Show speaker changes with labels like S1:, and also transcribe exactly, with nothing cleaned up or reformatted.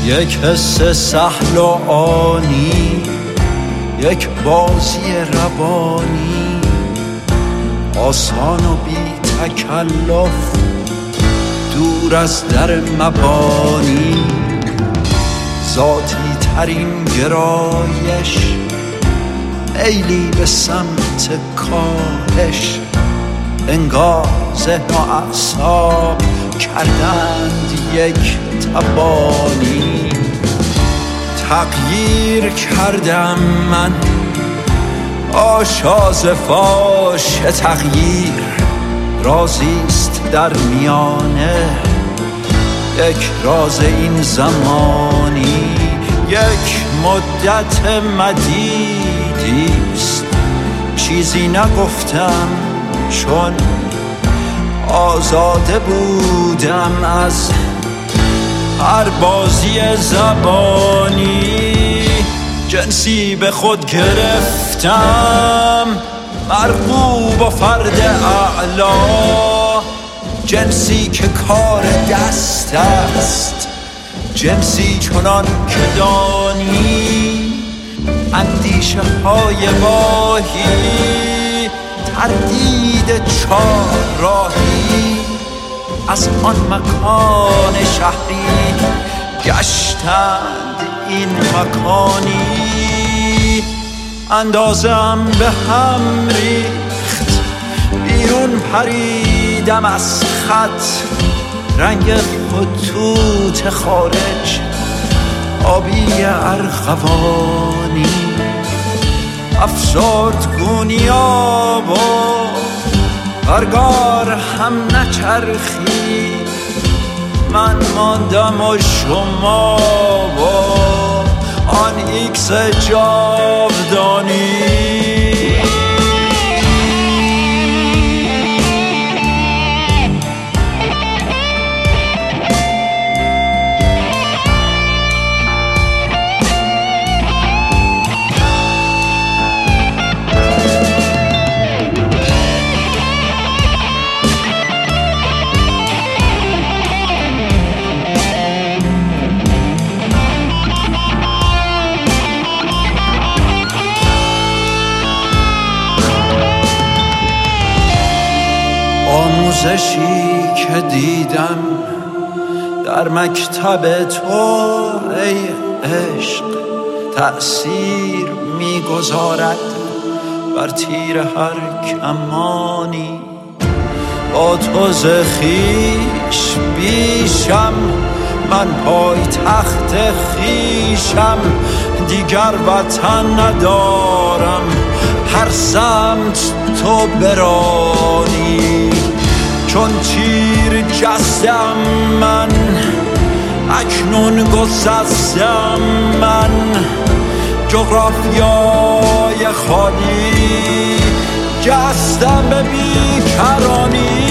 S1: یک حس سهل و آنی، یک بازی روانی، آسان و بی تکلف، دور از در مبانی. ذاتی ترین گرایش، میلی به سمت کاهش، انگار ذهن و اعصاب کردند یک تبانی. تغییر کردم من، آشاز فاش تغییر رازیست در میانه، یک راز این زمانی، یک مدت مدیدیست. چیزی نگفتم چون آزاده بودم از هر بازی زبانی. جنسی به خود گرفتم، مرغوب و فرد اعلا، جنسی که کار دست است، جنسی چنان که دانی. اندیشه های واهی، تردید چار راهی، از آن مکان شهری گشتند این مکانی. اندازم به هم ریخت، بیرون پریدم از خط، رنگ خطوط خارج آبی ارغوانی. افسرد گونیاب و برگار هم نچرخی، من ماندم و شما و آن ایکس جاودانی. آموزشی که دیدم در مکتب تو ای عشق، تأثیر میگذارد بر تیر هر کمانی. با تو ز خویش بیشم، من پای تخت خویشم، دیگر وطن ندارم، هر سمت تو برانی. چون تیر جستم من، اکنون گسستم من، جغرافیای خالی جستم به بیکرانی.